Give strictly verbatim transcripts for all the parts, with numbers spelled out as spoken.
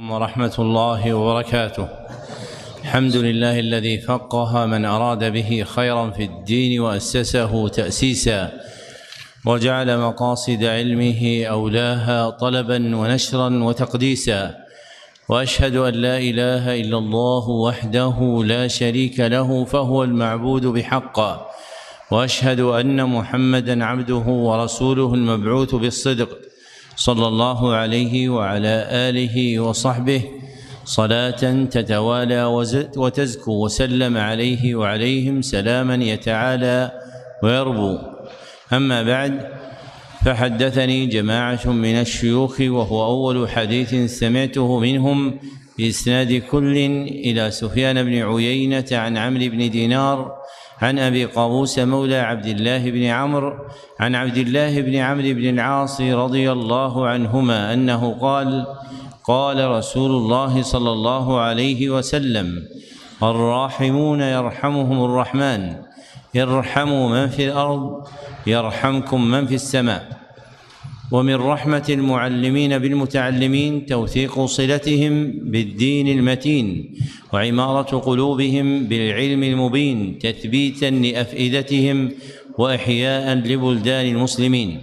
ورحمة الله وبركاته. الحمد لله الذي فقه من أراد به خيرا في الدين وأسسه تأسيسا، وجعل مقاصد علمه أولاها طلبا ونشرا وتقديسا، وأشهد أن لا إله إلا الله وحده لا شريك له فهو المعبود بحق، وأشهد أن محمدا عبده ورسوله المبعوث بالصدق صلى الله عليه وعلى آله وصحبه صلاة تتوالى وتزكو، وسلم عليه وعليهم سلاما يتعالى ويربو. أما بعد، فحدثني جماعة من الشيوخ، وهو أول حديث سمعته منهم بإسناد كل إلى سفيان بن عيينة عن عمرو بن دينار عن أبي قابوس مولى عبد الله بن عمرو عن عبد الله بن عمرو بن العاص رضي الله عنهما أنه قال: قال رسول الله صلى الله عليه وسلم: الراحمون يرحمهم الرحمن، ارحموا من في الأرض يرحمكم من في السماء. ومن رحمة المعلمين بالمتعلمين توثيق صلتهم بالدين المتين، وعمارة قلوبهم بالعلم المبين، تثبيتا لأفئدتهم وإحياء لبلدان المسلمين.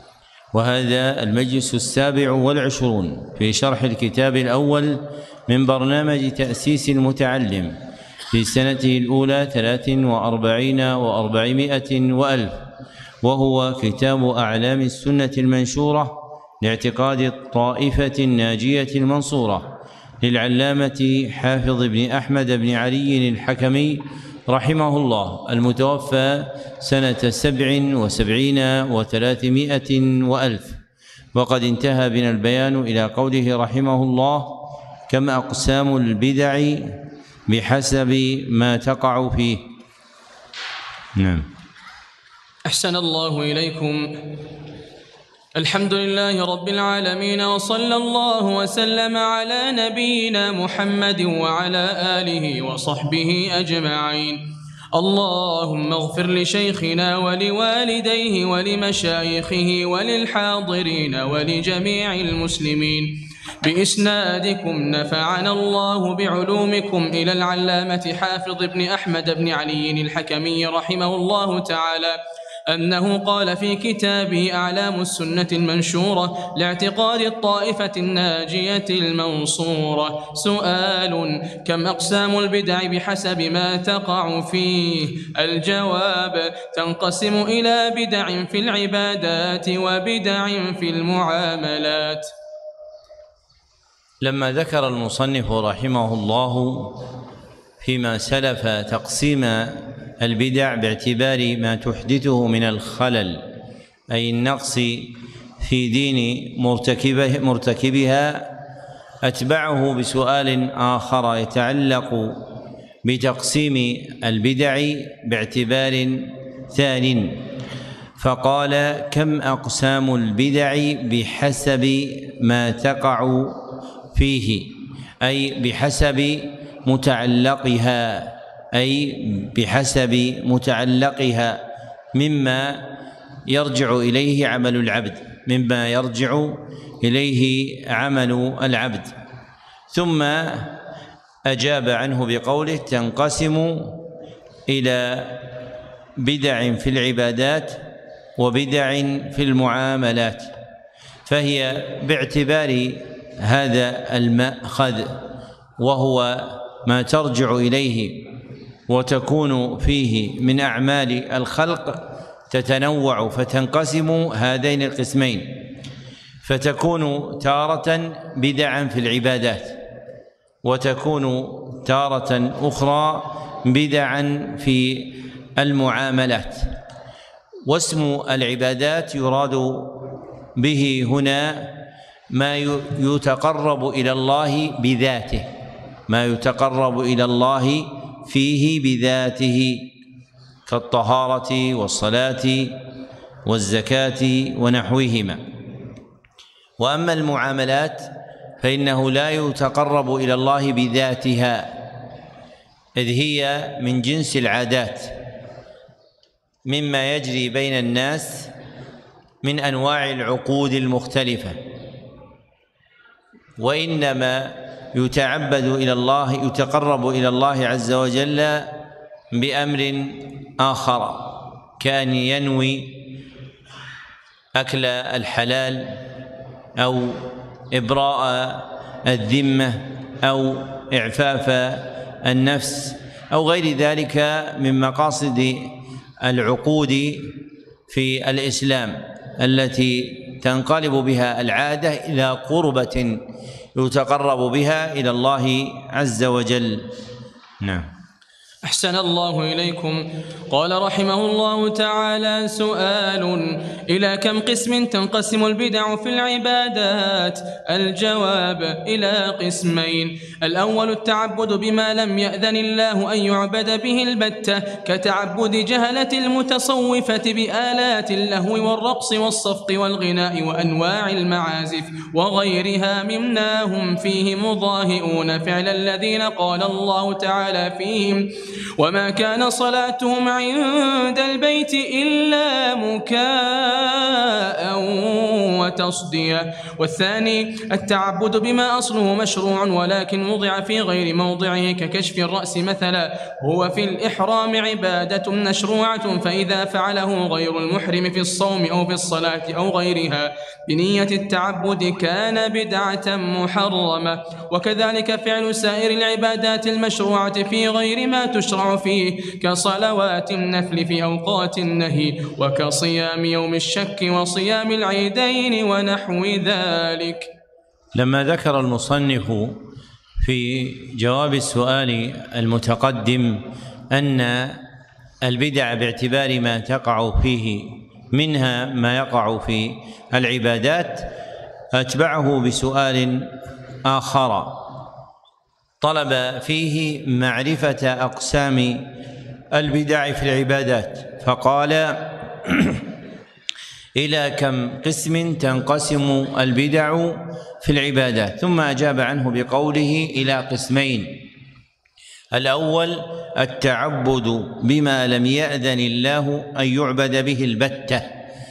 وهذا المجلس السابع والعشرون في شرح الكتاب الأول من برنامج تأسيس المتعلم في سنته الأولى ثلاث وأربعين وأربعمائة وألف، وهو كتاب أعلام السنة المنشورة لاعتقاد الطائفة الناجية المنصورة للعلامة حافظ بن أحمد بن علي الحكمي رحمه الله، المتوفى سنة سبع وسبعين وثلاثمائة وألف. وقد انتهى بنا البيان إلى قوله رحمه الله: كم أقسام البدع بحسب ما تقع فيه. نعم. أحسن الله إليكم. الحمد لله رب العالمين، وصلى الله وسلم على نبينا محمد وعلى آله وصحبه أجمعين. اللهم اغفر لشيخنا ولوالديه ولمشايخه وللحاضرين ولجميع المسلمين. بإسنادكم نفعنا الله بعلومكم إلى العلامة حافظ بن أحمد بن علي الحكمي رحمه الله تعالى أنه قال في كتابه أعلام السنة المنشورة لاعتقاد الطائفة الناجية المنصورة: سؤال: كم أقسام البدع بحسب ما تقع فيه؟ الجواب: تنقسم إلى بدع في العبادات وبدع في المعاملات. لما ذكر المصنف رحمه الله فيما سلف تقسيم البدع باعتبار ما تحدثه من الخلل، أي النقص في دين مرتكبه مرتكبها، أتبعه بسؤال آخر يتعلق بتقسيم البدع باعتبار ثان، فقال: كم أقسام البدع بحسب ما تقع فيه، أي بحسب متعلقها، أي بحسب متعلقها مما يرجع إليه عمل العبد مما يرجع إليه عمل العبد. ثم أجاب عنه بقوله: تنقسم إلى بدع في العبادات وبدع في المعاملات. فهي باعتبار هذا المأخذ، وهو ما ترجع إليه وتكون فيه من أعمال الخلق، تتنوع فتنقسم هذين القسمين، فتكون تارة بدعا في العبادات، وتكون تارة أخرى بدعا في المعاملات. واسم العبادات يراد به هنا ما يتقرب إلى الله بذاته، ما يتقرب إلى الله فيه بذاته، كالطهارة والصلاة والزكاة ونحوهما. وأما المعاملات فإنه لا يتقرب إلى الله بذاتها، إذ هي من جنس العادات مما يجري بين الناس من أنواع العقود المختلفة، وإنما يتعبد إلى الله يتقرب إلى الله عز وجل بأمر آخر، كأن ينوي أكل الحلال أو إبراء الذمة أو إعفاف النفس أو غير ذلك من مقاصد العقود في الإسلام التي تنقلب بها العادة إلى قربة يتقرب بها إلى الله عز وجل. نعم. أحسن الله إليكم. قال رحمه الله تعالى: سؤال: إلى كم قسم تنقسم البدع في العبادات؟ الجواب: إلى قسمين. الأول التعبد بما لم يأذن الله أن يعبد به البتة، كتعبد جهلة المتصوفة بآلات اللهو والرقص والصفق والغناء وأنواع المعازف وغيرها مما هم فيه مضاهئون فعل الذين قال الله تعالى فيهم: وما كان صلاتهم عند البيت إلا مكاء وتصدية. والثاني التعبد بما أصله مشروع ولكن وضع في غير موضعه، ككشف الرأس مثلا، هو في الإحرام عبادة مشروعة، فإذا فعله غير المحرم في الصوم أو في الصلاة أو غيرها بنية التعبد كان بدعة محرمة. وكذلك فعل سائر العبادات المشروعة في غير ما تشرع فيه، كصلوات النفل في أوقات النهي، وكصيام يوم الشك وصيام العيدين ونحو ذلك. لما ذكر المصنف في جواب السؤال المتقدم أن البدع باعتبار ما تقع فيه منها ما يقع في العبادات، أتبعه بسؤال آخر طلب فيه معرفة أقسام البدع في العبادات، فقال: إلى كم قسم تنقسم البدع في العبادات؟ ثم أجاب عنه بقوله: إلى قسمين. الأول التعبد بما لم يأذن الله أن يعبد به البتة،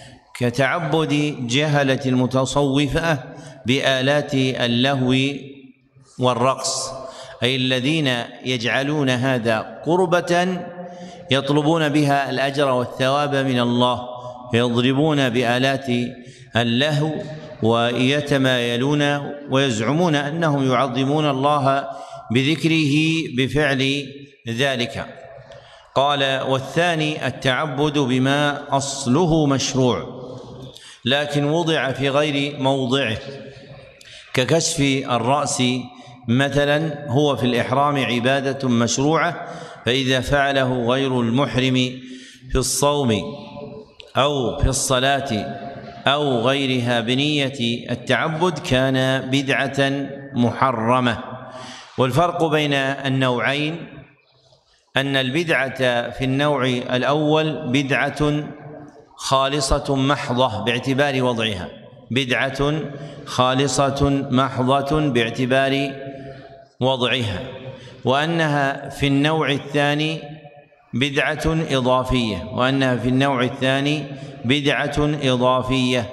كتعبد جهلة المتصوفة بآلات اللهو والرقص، أي الذين يجعلون هذا قربة يطلبون بها الأجر والثواب من الله، يضربون بآلات اللهو ويتمايلون ويزعمون أنهم يعظمون الله بذكره بفعل ذلك. قال: والثاني التعبد بما أصله مشروع لكن وضع في غير موضعه، ككشف الرأس مثلا، هو في الإحرام عبادة مشروعة، فإذا فعله غير المحرم في الصوم أو في الصلاة أو غيرها بنية التعبد كان بدعة محرمة. والفرق بين النوعين أن البدعة في النوع الأول بدعة خالصة محضة باعتبار وضعها، بدعة خالصة محضة باعتبار وضعها، وأنها في النوع الثاني بدعة إضافية وأنها في النوع الثاني بدعة إضافية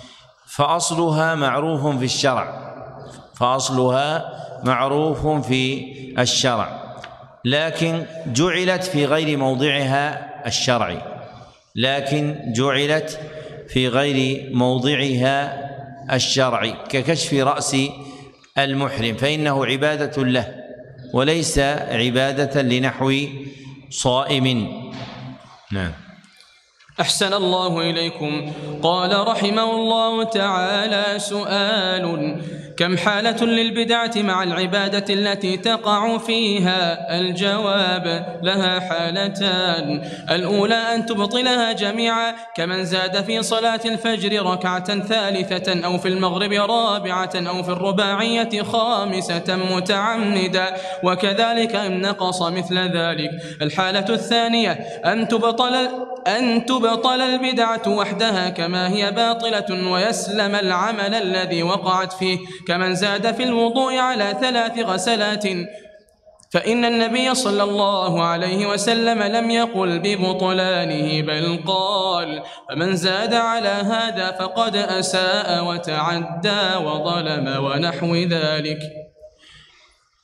فأصلها معروف في الشرع فأصلها معروف في الشرع لكن جعلت في غير موضعها الشرعي لكن جعلت في غير موضعها الشرعي ككشف رأس المحرم، فإنه عبادة له وليس عبادة لنحو صائم. نعم. أحسن الله إليكم. قال رحمه الله تعالى: سؤال: كم حالة للبدعة مع العبادة التي تقع فيها؟ الجواب: لها حالتان. الأولى أن تبطلها جميعا، كمن زاد في صلاة الفجر ركعة ثالثة أو في المغرب رابعة أو في الرباعية خامسة متعمدا، وكذلك إن نقص مثل ذلك. الحالة الثانية أن تبطل أن تبطل البدعة وحدها كما هي باطلة ويسلم العمل الذي وقعت فيه، كمن زاد في الوضوء على ثلاث غسلات، فإن النبي صلى الله عليه وسلم لم يقل ببطلانه بل قال: فمن زاد على هذا فقد أساء وتعدى وظلم ونحو ذلك.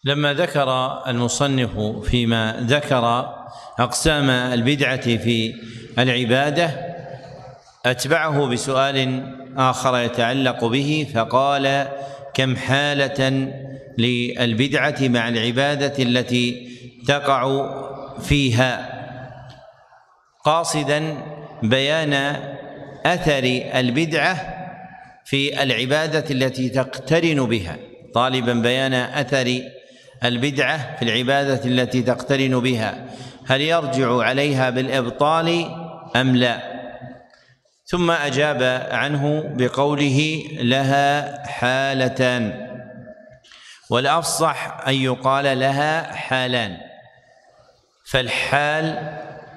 لما ذكر المصنف فيما ذكر أقسام البدعة في العبادة أتبعه بسؤال آخر يتعلق به، فقال: كم حالة للبدعة مع العبادة التي تقع فيها، قاصدا بيان أثر البدعة في العبادة التي تقترن بها، طالبا بيان أثر البدعة في العبادة التي تقترن بها، هل يرجع عليها بالإبطال أم لا؟ ثم أجاب عنه بقوله: لها حالتان، والأفصح أن يقال لها حالان. فالحال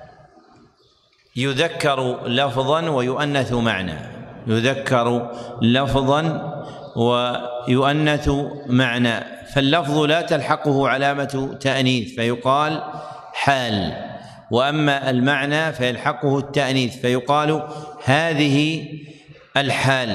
يذكر لفظا ويؤنث معنى، يذكر لفظا ويؤنث معنى، فاللفظ لا تلحقه علامة تأنيث فيقال حال، وأما المعنى فيلحقه التأنيث فيقال هذه الحال.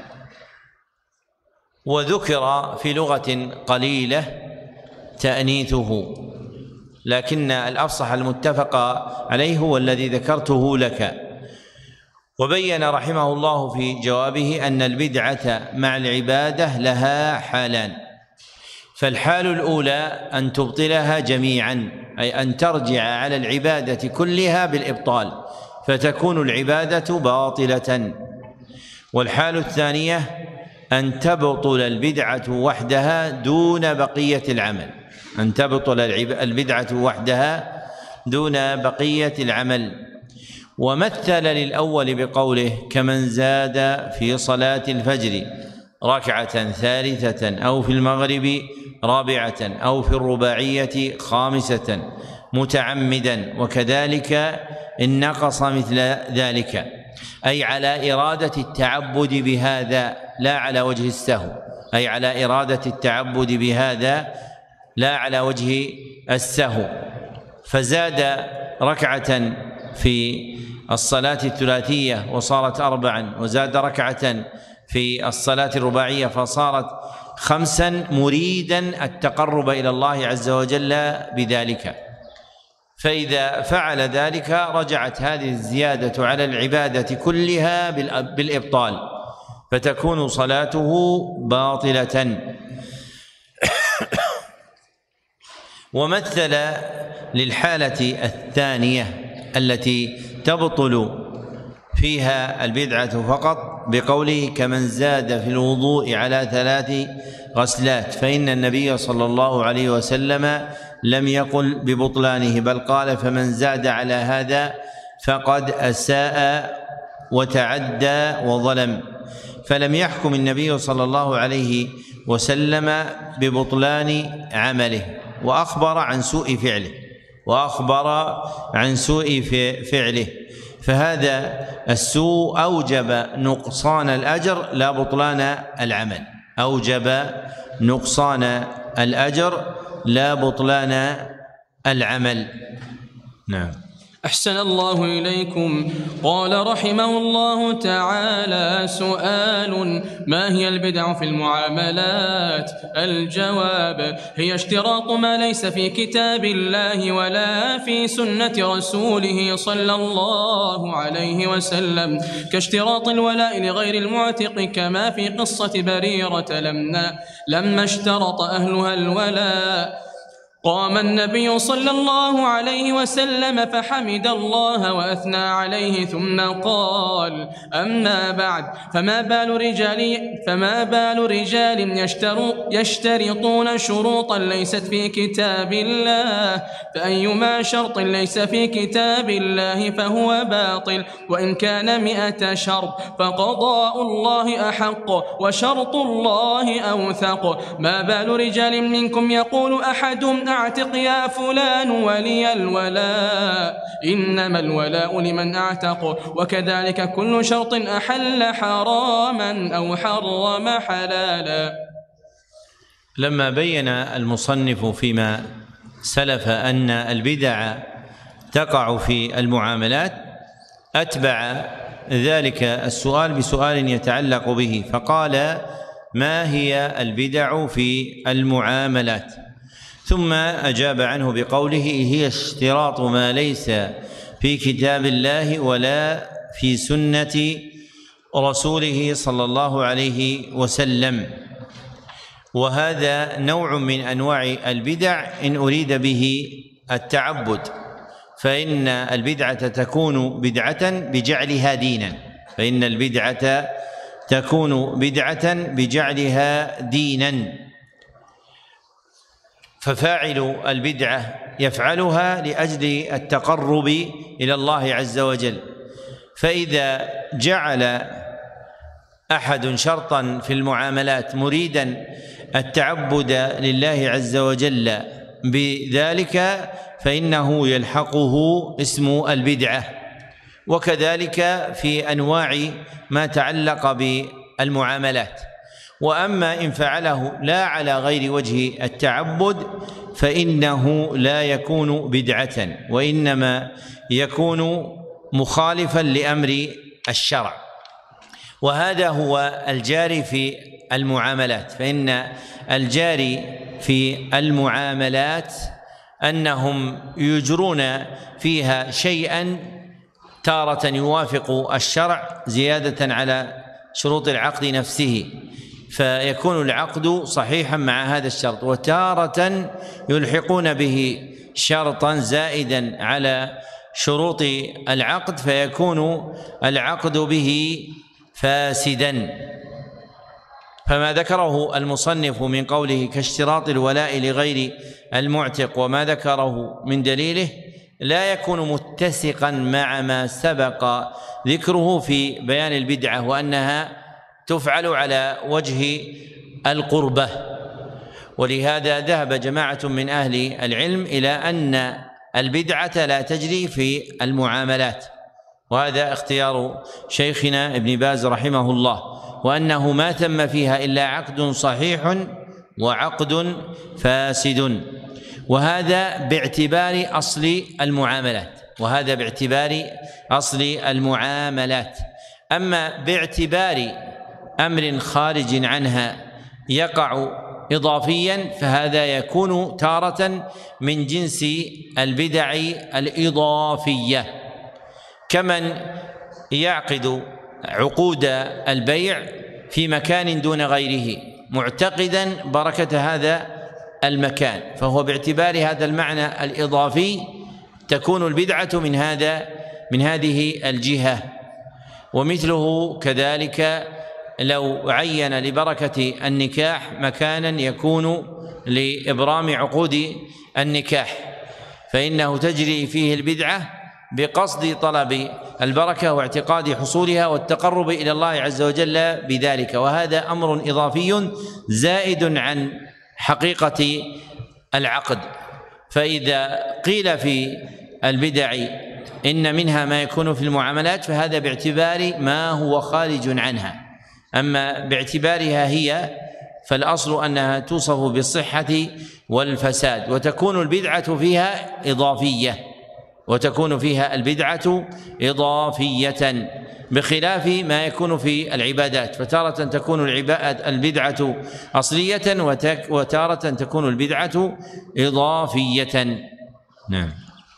وذكر في لغة قليلة تأنيثه، لكن الأفصح المتفق عليه هو الذي ذكرته لك. وبين رحمه الله في جوابه أن البدعة مع العبادة لها حالان، فالحال الأولى أن تبطلها جميعا، أي أن ترجع على العبادة كلها بالإبطال فتكون العبادة باطلة. والحال الثانية أن تبطل البدعة وحدها دون بقية العمل، أن تبطل البدعة وحدها دون بقية العمل. ومثل للأول بقوله: كمن زاد في صلاة الفجر ركعة ثالثة أو في المغرب رابعة أو في الرباعية خامسة متعمدا، وكذلك إن نقص مثل ذلك، أي على إرادة التعبد بهذا لا على وجه السهو، أي على إرادة التعبد بهذا لا على وجه السهو. فزاد ركعة في الصلاة الثلاثية وصارت أربعا، وزاد ركعة في الصلاة الرباعية فصارت خمسا، مريدا التقرب إلى الله عز وجل بذلك. فإذا فعل ذلك رجعت هذه الزيادة على العبادة كلها بالإبطال، فتكون صلاته باطلة. ومثل للحالة الثانية التي تبطل فيها البدعة فقط بقوله: كمن زاد في الوضوء على ثلاث غسلات، فإن النبي صلى الله عليه وسلم لم يقل ببطلانه، بل قال: فمن زاد على هذا فقد أساء وتعدى وظلم. فلم يحكم النبي صلى الله عليه وسلم ببطلان عمله، وأخبر عن سوء فعله وأخبر عن سوء فعله فهذا السوء أوجب نقصان الأجر لا بطلان العمل، أوجب نقصان الأجر لا بطلان العمل. نعم. أحسن الله إليكم. قال رحمه الله تعالى: سؤال: ما هي البدع في المعاملات؟ الجواب: هي اشتراط ما ليس في كتاب الله ولا في سنة رسوله صلى الله عليه وسلم، كاشتراط الولاء لغير المعتق، كما في قصة بريرة لما, لما اشترط أهلها الولاء قام النبي صلى الله عليه وسلم فحمد الله وأثنى عليه ثم قال: أما بعد، فما بال رجال فما بال رجال يشترطون شروطا ليست في كتاب الله، فأيما شرط ليس في كتاب الله فهو باطل، وإن كان مئة شرط فقضاء الله أحق وشرط الله أوثق. ما بال رجال منكم يقول أحدهم: أعتق يا فلان ولي الولاء، إنما الولاء لمن أعتق، وكذلك كل شرط أحل حراما أو حرم حلالا. لما بين المصنف فيما سلف أن البدع تقع في المعاملات أتبع ذلك السؤال بسؤال يتعلق به، فقال: ما هي البدع في المعاملات؟ ثم أجاب عنه بقوله: هي اشتراط ما ليس في كتاب الله ولا في سنة رسوله صلى الله عليه وسلم. وهذا نوع من أنواع البدع إن أريد به التعبد، فإن البدعة تكون بدعة بجعلها دينا فإن البدعة تكون بدعة بجعلها دينا ففاعل البدعة يفعلها لأجل التقرب إلى الله عز وجل. فإذا جعل أحد شرطا في المعاملات مريدا التعبد لله عز وجل بذلك فإنه يلحقه اسم البدعة. وكذلك في أنواع ما تعلق بالمعاملات. وأما إن فعله لا على غير وجه التعبد فإنه لا يكون بدعة، وإنما يكون مخالفا لأمر الشرع. وهذا هو الجاري في المعاملات، فإن الجاري في المعاملات أنهم يجرون فيها شيئا تارة يوافق الشرع زيادة على شروط العقد نفسه، فيكون العقد صحيحا مع هذا الشرط، وتارة يلحقون به شرطا زائدا على شروط العقد فيكون العقد به فاسدا. فما ذكره المصنف من قوله كاشتراط الولاء لغير المعتق وما ذكره من دليله لا يكون متسقا مع ما سبق ذكره في بيان البدعة وأنها تفعل على وجه القربة. ولهذا ذهب جماعة من أهل العلم إلى أن البدعة لا تجري في المعاملات، وهذا اختيار شيخنا ابن باز رحمه الله، وأنه ما تم فيها إلا عقد صحيح وعقد فاسد. وهذا باعتبار أصل المعاملات وهذا باعتبار أصل المعاملات. أما باعتبار أمر خارج عنها يقع إضافيا فهذا يكون تارة من جنس البدع الإضافية، كمن يعقد عقود البيع في مكان دون غيره معتقدا بركة هذا المكان، فهو باعتبار هذا المعنى الإضافي تكون البدعة من هذا من هذه الجهة. ومثله كذلك لو عين لبركة النكاح مكانا يكون لإبرام عقود النكاح فإنه تجري فيه البدعة بقصد طلب البركة واعتقاد حصولها والتقرب إلى الله عز وجل بذلك، وهذا أمر إضافي زائد عن حقيقة العقد. فإذا قيل في البدع إن منها ما يكون في المعاملات فهذا باعتبار ما هو خارج عنها، أما باعتبارها هي فالأصل أنها توصف بالصحة والفساد، وتكون البدعة فيها إضافية وتكون فيها البدعة إضافية بخلاف ما يكون في العبادات، فتارة تكون البدعة أصلية وتارة تكون البدعة إضافية. نعم.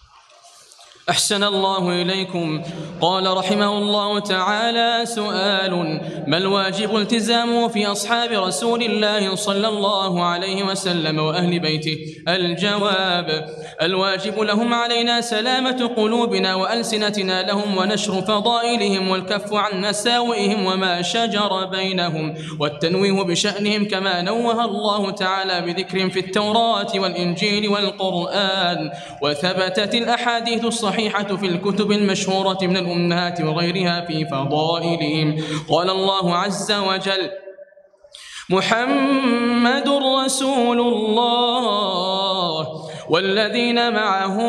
أحسن الله إليكم. قال رحمه الله تعالى: سؤال: ما الواجب التزامه في أصحاب رسول الله صلى الله عليه وسلم وأهل بيته؟ الجواب: الواجب لهم علينا سلامة قلوبنا وألسنتنا لهم ونشر فضائلهم والكف عن مساوئهم وما شجر بينهم والتنويه بشأنهم كما نوه الله تعالى بذكر في التوراة والإنجيل والقرآن، وثبتت الأحاديث الصحيحة في الكتب المشهورة من الأمهات وغيرها في فضائلهم. قال الله عز وجل: محمد رسول الله والذين معه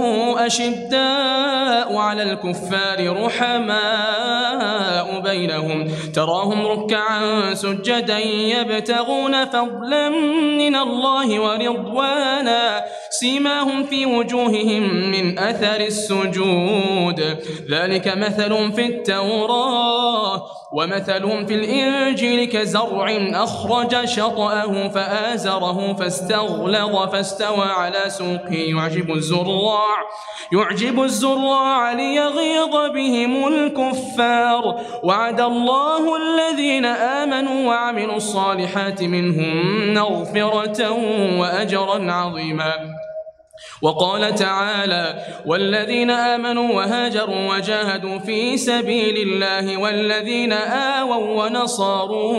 أشداء على الكفار رحماء بينهم تراهم ركعا سجدا يبتغون فضلا من الله ورضوانا سيماهم في وجوههم من أثر السجود الخلود ذلك مثل في التوراة ومثلهم في الإنجيل كزرع أخرج شطأه فآزره فاستغلظ فاستوى على سوقه يعجب الزراع يعجب الزراع ليغيظ بهم الكفار وعد الله الذين آمنوا وعملوا الصالحات منهم مغفرة وأجرا عظيما. وقال تعالى والذين آمنوا وهاجروا وجاهدوا في سبيل الله والذين آووا ونصروا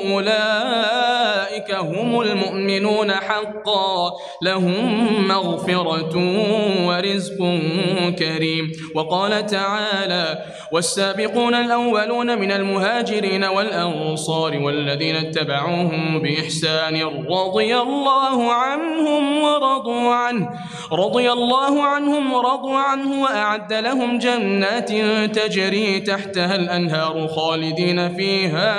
أولئك هم المؤمنون حقا لهم مغفرة ورزق كريم. وقال تعالى والسابقون الأولون من المهاجرين والأنصار والذين اتبعوهم بإحسان رضي الله عنهم ورضوا عنه رضي الله عنهم ورضوا عنه وأعد لهم جنات تجري تحتها الأنهار خالدين فيها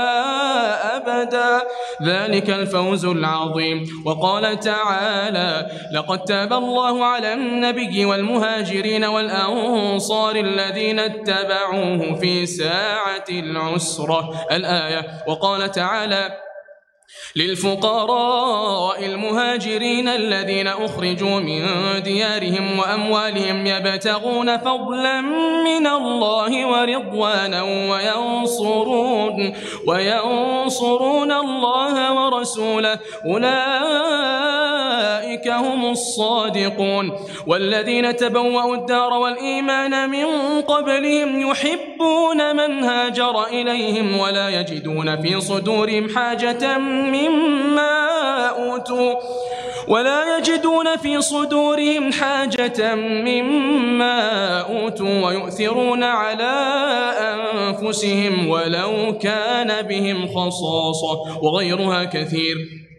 أبدا ذلك الفوز العظيم. وقال تعالى لقد تاب الله على النبي والمهاجرين والأنصار الذين اتبعوه في ساعة العسرة الآية. وقال تعالى للفقراء المهاجرين الذين أخرجوا من ديارهم وأموالهم يبتغون فضلا من الله ورضوانا وينصرون وينصرون الله ورسوله أولئك هم الصادقون. والذين تبوأوا الدار والإيمان من قبلهم يحبون من هاجر إليهم ولا يجدون في صدورهم حاجة مما أوتوا ولا يجدون في صدورهم حاجة مما أوتوا ويؤثرون على أنفسهم ولو كان بهم خصاصة وغيرها كثير.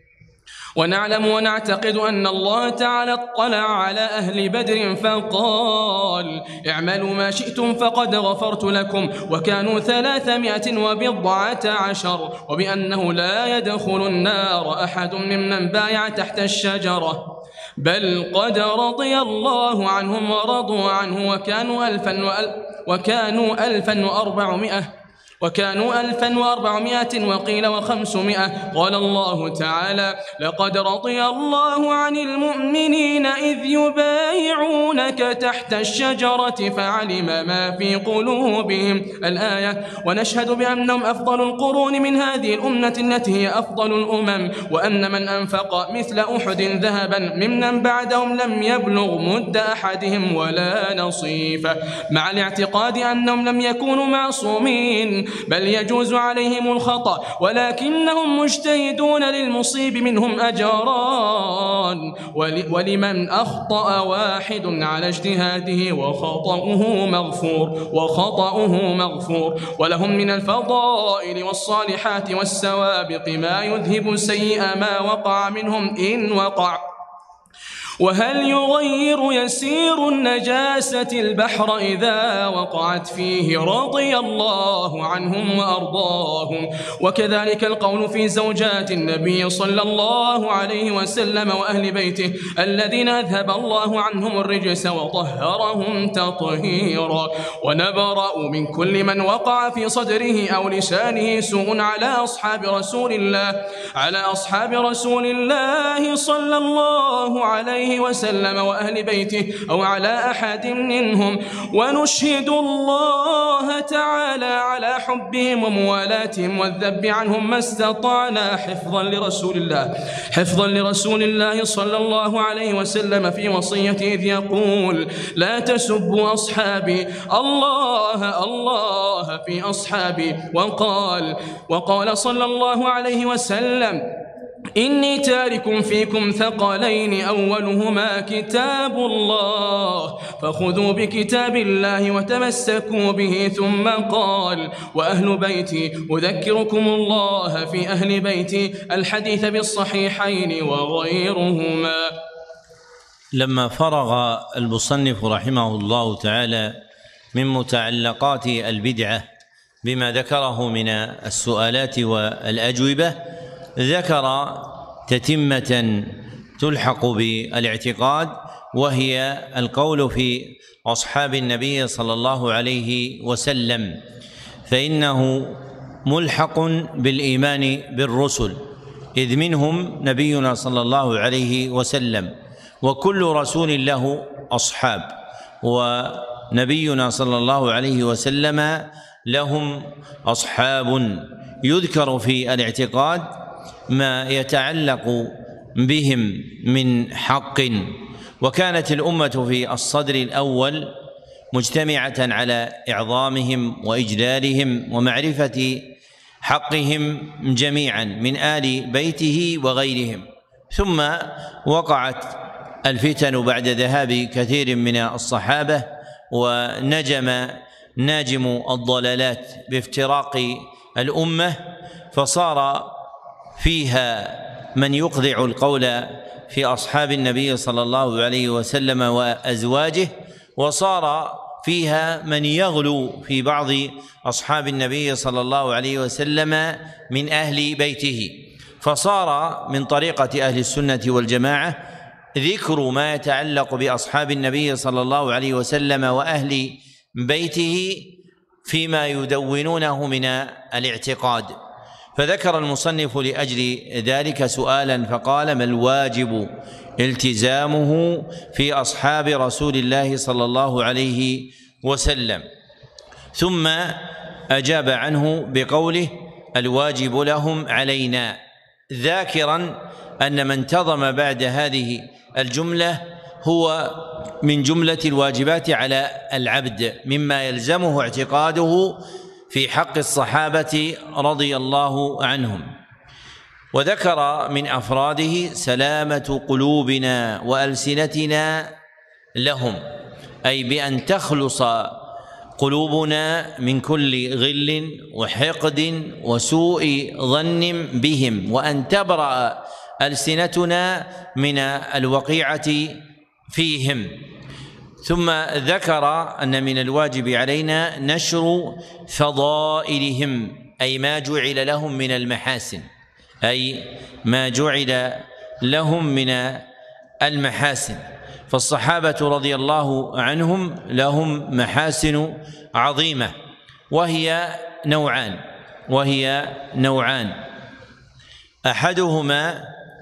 ونعلم ونعتقد أن الله تعالى اطلع على أهل بدر فقال اعملوا ما شئتم فقد غفرت لكم وكانوا ثلاثمائة وبضعة عشر وبأنه لا يدخل النار أحد ممن بايع تحت الشجرة بل قد رضي الله عنهم ورضوا عنه وكانوا ألفا وأل وكانوا ألفا وأربعمائة وكانوا ألفا وأربعمائة وقيل وخمسمائة. قال الله تعالى لقد رضي الله عن المؤمنين إذ يبايعونك تحت الشجرة فعلم ما في قلوبهم الآية. ونشهد بأنهم أفضل القرون من هذه الأمة التي هي أفضل الأمم وأن من أنفق مثل أحد ذهبا ممن بعدهم لم يبلغ مد أحدهم ولا نصيفه مع الاعتقاد أنهم لم يكونوا معصومين بل يجوز عليهم الخطأ ولكنهم مجتهدون للمصيب منهم أجران ولمن أخطأ واحد على اجتهاده وخطأه مغفور وخطأه مغفور. ولهم من الفضائل والصالحات والسوابق ما يذهب سيء ما وقع منهم إن وقع. وهل يغير يسير النجاسة البحر إذا وقعت فيه رضي الله عنهم وأرضاهم. وكذلك القول في زوجات النبي صلى الله عليه وسلم وأهل بيته الذين أذهب الله عنهم الرجس وطهرهم تطهيرا. ونبرأ من كل من وقع في صدره أو لسانه سوء على أصحاب رسول الله على أصحاب رسول الله صلى الله عليه وسلم وأهل بيته أو على أحد منهم ونشهد الله تعالى على حبهم وموالاتهم والذب عنهم ما استطعنا حفظا لرسول الله حفظا لرسول الله صلى الله عليه وسلم في وصيته إذ يقول لا تسبوا أصحابي الله الله في أصحابي. وقال وقال صلى الله عليه وسلم إني تارك فيكم ثقلين أولهما كتاب الله فخذوا بكتاب الله وتمسكوا به. ثم قال وأهل بيتي أذكركم الله في أهل بيتي الحديث بالصحيحين وغيرهما. لما فرغ المصنف رحمه الله تعالى من متعلقات البدعة بما ذكره من السؤالات والأجوبة ذكر تتمة تلحق بالاعتقاد وهي القول في أصحاب النبي صلى الله عليه وسلم، فإنه ملحق بالإيمان بالرسل، إذ منهم نبينا صلى الله عليه وسلم، وكل رسول له أصحاب، ونبينا صلى الله عليه وسلم لهم أصحاب يذكر في الاعتقاد ما يتعلق بهم من حق. وكانت الأمة في الصدر الأول مجتمعة على إعظامهم وإجلالهم ومعرفة حقهم جميعا من آل بيته وغيرهم، ثم وقعت الفتن بعد ذهاب كثير من الصحابة، ونجم ناجم الضلالات بافتراق الأمة، فصار فيها من يقذع القول في أصحاب النبي صلى الله عليه وسلم وأزواجه، وصار فيها من يغلو في بعض أصحاب النبي صلى الله عليه وسلم من أهل بيته، فصار من طريقة أهل السنة والجماعة ذكر ما يتعلق بأصحاب النبي صلى الله عليه وسلم وأهل بيته فيما يدونونه من الاعتقاد. فذكر المصنف لأجل ذلك سؤالا فقال: ما الواجب التزامه في أصحاب رسول الله صلى الله عليه وسلم؟ ثم أجاب عنه بقوله: الواجب لهم علينا، ذاكرا أن من انتظم بعد هذه الجملة هو من جملة الواجبات على العبد، مما يلزمه اعتقاده في حق الصحابة رضي الله عنهم. وذكر من أفراده سلامة قلوبنا وألسنتنا لهم، أي بأن تخلص قلوبنا من كل غل وحقد وسوء ظن بهم، وأن تبرأ ألسنتنا من الوقيعة فيهم. ثم ذكر أن من الواجب علينا نشر فضائلهم، أي ما جعل لهم من المحاسن، أي ما جعل لهم من المحاسن. فالصحابة رضي الله عنهم لهم محاسن عظيمة، وهي نوعان وهي نوعان أحدهما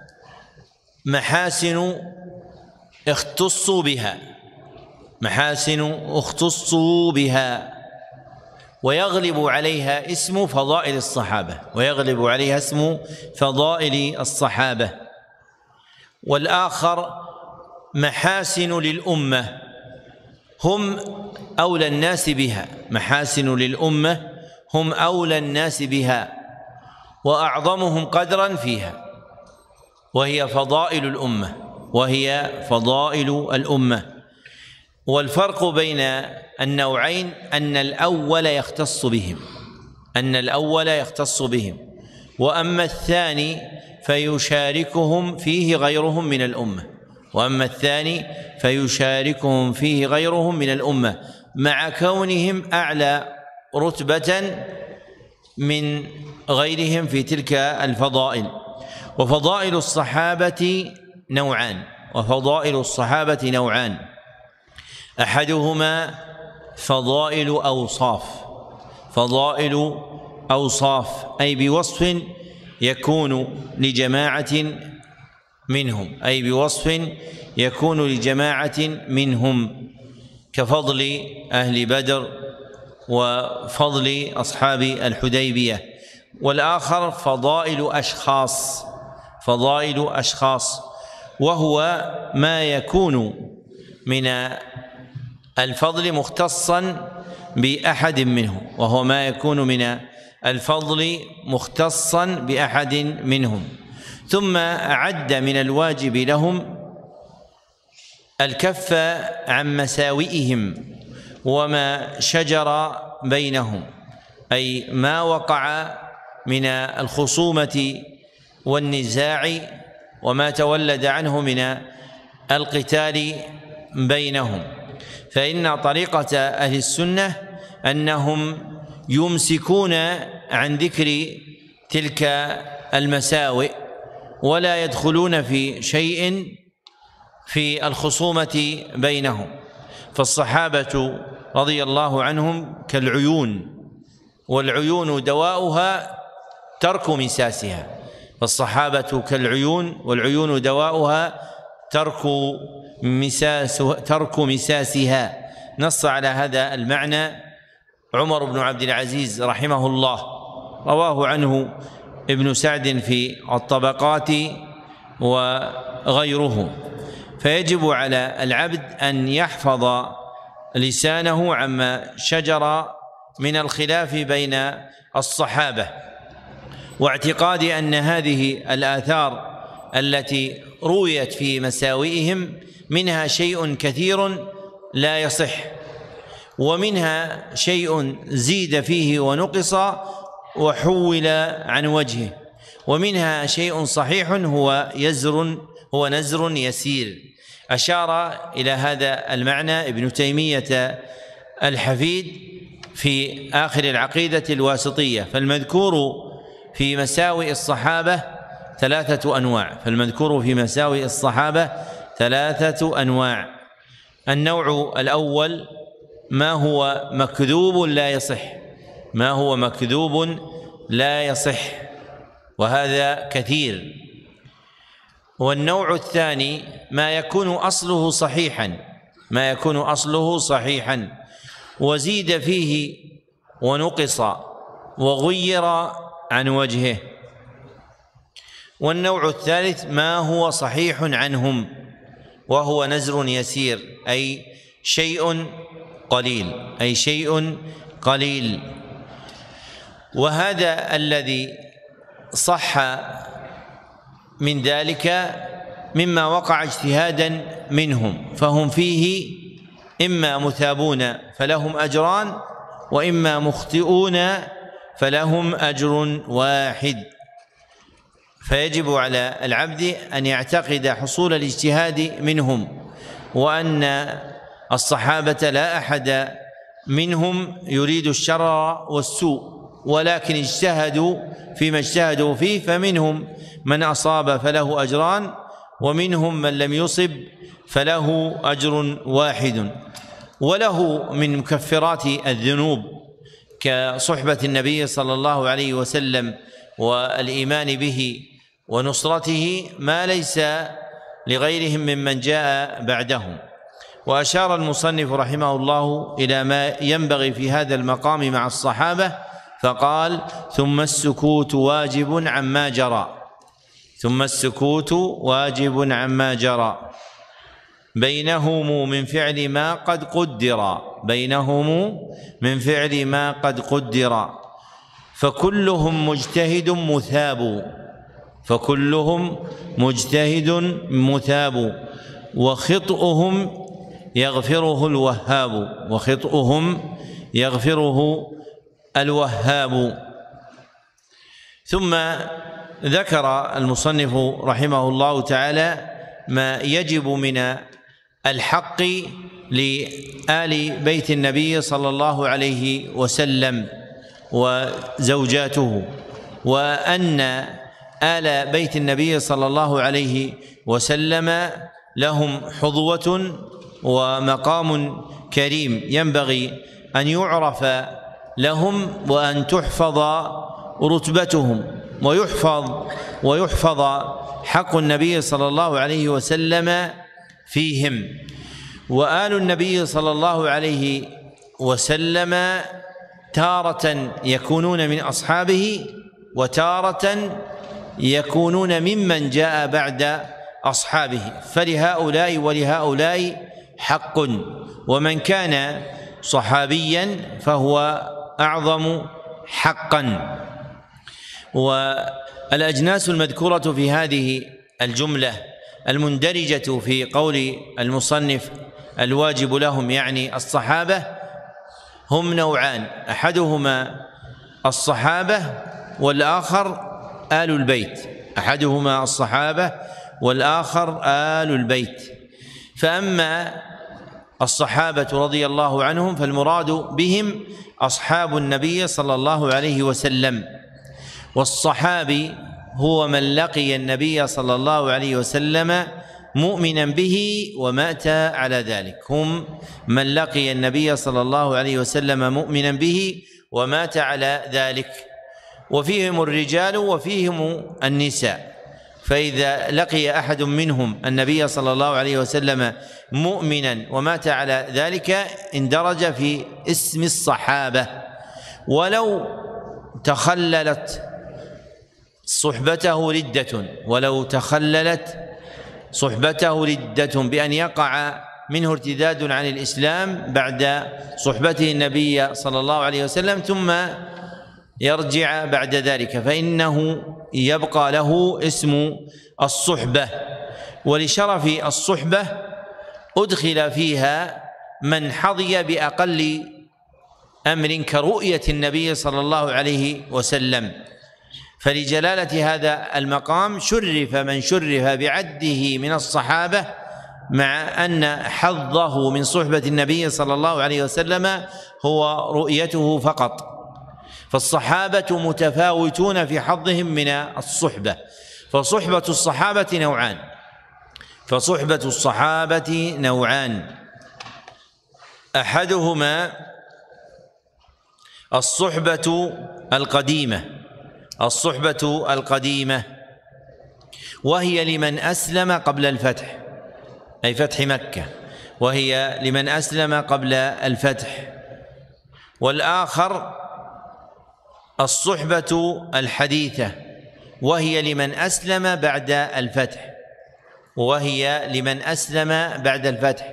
محاسن اختصوا بها محاسن اختصوا بها ويغلب عليها اسم فضائل الصحابة ويغلب عليها اسم فضائل الصحابة والآخر محاسن للأمة هم أولى الناس بها محاسن للأمة هم أولى الناس بها وأعظمهم قدرا فيها، وهي فضائل الأمة وهي فضائل الأمة. والفرق بين النوعين أن الأول يختص بهم أن الأول يختص بهم وأما الثاني فيشاركهم فيه غيرهم من الأمة وأما الثاني فيشاركهم فيه غيرهم من الأمة مع كونهم أعلى رتبة من غيرهم في تلك الفضائل. وفضائل الصحابة نوعان وفضائل الصحابة نوعان أحدهما فضائل أوصاف فضائل أوصاف أي بوصف يكون لجماعة منهم أي بوصف يكون لجماعة منهم كفضل أهل بدر وفضل أصحاب الحديبية. والآخر فضائل أشخاص فضائل أشخاص وهو ما يكون من الفضل مختصا بأحد منهم وهو ما يكون من الفضل مختصا بأحد منهم. ثم أعد من الواجب لهم الكف عن مساوئهم وما شجر بينهم أي ما وقع من الخصومة والنزاع وما تولد عنه من القتال بينهم. فإن طريقة أهل السنة أنهم يمسكون عن ذكر تلك المساوئ ولا يدخلون في شيء في الخصومة بينهم. فالصحابة رضي الله عنهم كالعيون، والعيون دواؤها ترك مساسها. فالصحابة كالعيون، والعيون دواؤها ترك مساس ترك مساسها. نص على هذا المعنى عمر بن عبد العزيز رحمه الله، رواه عنه ابن سعد في الطبقات وغيره. فيجب على العبد أن يحفظ لسانه عما شجر من الخلاف بين الصحابة، واعتقاد أن هذه الآثار التي رويت في مساوئهم منها شيء كثير لا يصح، ومنها شيء زيد فيه ونقص وحول عن وجهه، ومنها شيء صحيح هو يزر هو نزر يسير. أشار إلى هذا المعنى ابن تيمية الحفيد في آخر العقيدة الواسطية. فالمذكور في مساوئ الصحابة ثلاثة أنواع فالمذكور في مساوئ الصحابة ثلاثة أنواع. النوع الأول ما هو مكذوب لا يصح ما هو مكذوب لا يصح وهذا كثير. والنوع الثاني ما يكون أصله صحيحا ما يكون أصله صحيحا وزيد فيه ونقص وغير عن وجهه. والنوع الثالث ما هو صحيح عنهم وهو نزر يسير، أي شيء قليل أي شيء قليل. وهذا الذي صح من ذلك مما وقع اجتهادا منهم، فهم فيه إما مثابون فلهم أجران، وإما مخطئون فلهم أجر واحد. فيجب على العبد أن يعتقد حصول الاجتهاد منهم، وأن الصحابة لا أحد منهم يريد الشر والسوء، ولكن اجتهدوا فيما اجتهدوا فيه، فمنهم من أصاب فله أجران، ومنهم من لم يصب فله أجر واحد. وله من مكفرات الذنوب كصحبة النبي صلى الله عليه وسلم والإيمان به ونصرته ما ليس لغيرهم ممن جاء بعدهم. وأشار المصنف رحمه الله إلى ما ينبغي في هذا المقام مع الصحابة فقال: ثم السكوت واجب عما جرى ثم السكوت واجب عما جرى بينهم من فعل ما قد قدر بينهم من فعل ما قد قدر فكلهم مجتهد مثاب فكلهم مجتهد مثاب وخطئهم يغفره الوهاب وخطئهم يغفره الوهاب. ثم ذكر المصنف رحمه الله تعالى ما يجب من الحق لآل بيت النبي صلى الله عليه وسلم وزوجاته، وأن آل بيت النبي صلى الله عليه وسلم لهم حظوة ومقام كريم ينبغي أن يعرف لهم وأن تحفظ رتبتهم ويحفظ ويحفظ حق النبي صلى الله عليه وسلم فيهم. وآل النبي صلى الله عليه وسلم تارة يكونون من أصحابه وتارة يكونون ممن جاء بعد أصحابه، فلهؤلاء ولهؤلاء حق، ومن كان صحابيا فهو أعظم حقا. والأجناس المذكورة في هذه الجملة المندرجة في قول المصنف الواجب لهم يعني الصحابة هم نوعان: أحدهما الصحابة والآخر آل البيت أحدهما الصحابة والآخر آل البيت. فأما الصحابة رضي الله عنهم فالمراد بهم أصحاب النبي صلى الله عليه وسلم، والصحابي هو من لقي النبي صلى الله عليه وسلم مؤمنا به ومات على ذلك، هم من لقي النبي صلى الله عليه وسلم مؤمنا به ومات على ذلك، وفيهم الرجال وفيهم النساء. فإذا لقي أحد منهم النبي صلى الله عليه وسلم مؤمنا ومات على ذلك اندرج في اسم الصحابة، ولو تخللت صحبته ردة ولو تخللت صحبته ردة بأن يقع منه ارتداد عن الإسلام بعد صحبته النبي صلى الله عليه وسلم ثم يرجع بعد ذلك، فإنه يبقى له اسم الصحبة. ولشرف الصحبة أدخل فيها من حظي بأقل أمر كرؤية النبي صلى الله عليه وسلم، فلجلالة هذا المقام شرف من شرف بعده من الصحابة، مع أن حظه من صحبة النبي صلى الله عليه وسلم هو رؤيته فقط. فالصحابة متفاوتون في حظهم من الصحبة، فصحبة الصحابة نوعان فصحبة الصحابة نوعان أحدهما الصحبة القديمة الصحبة القديمة وهي لمن أسلم قبل الفتح، أي فتح مكة، وهي لمن أسلم قبل الفتح. والآخر الصحبة الحديثة وهي لمن أسلم بعد الفتح وهي لمن أسلم بعد الفتح